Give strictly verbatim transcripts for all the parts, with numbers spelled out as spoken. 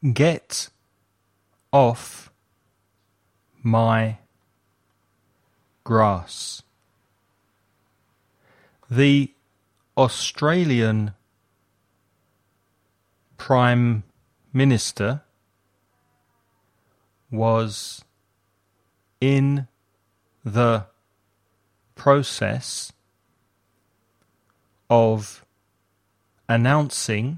Get off my grass. The Australian Prime Minister was in the process of announcing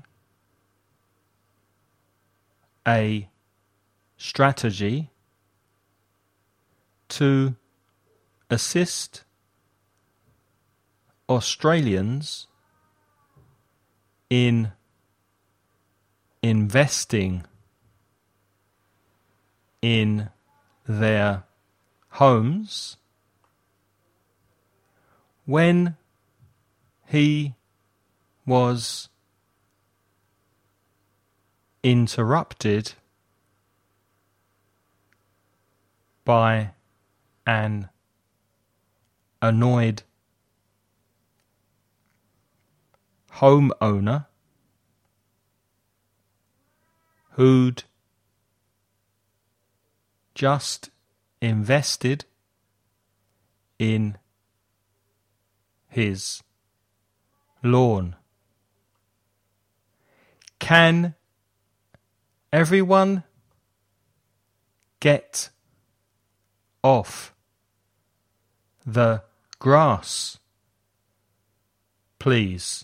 a strategy to assist Australians in investing in their homes when he was interrupted by an annoyed homeowner who'd just invested in his lawn. Can everyone get off the grass, please?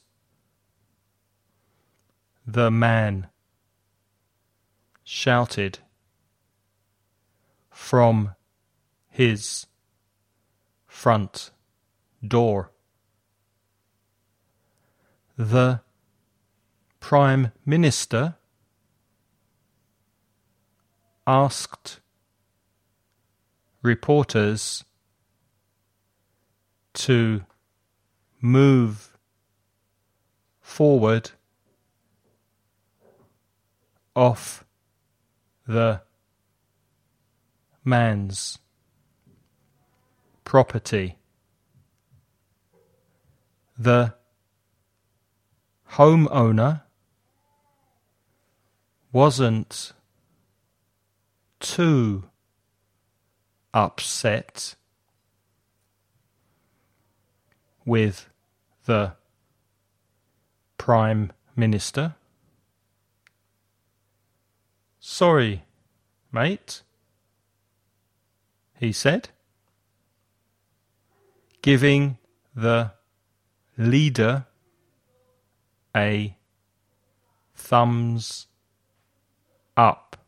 The man shouted from his front door. The Prime Minister asked reporters to move forward off the man's property. The homeowner wasn't too upset with the Prime Minister. "Sorry, mate," he said, giving the leader a thumbs up.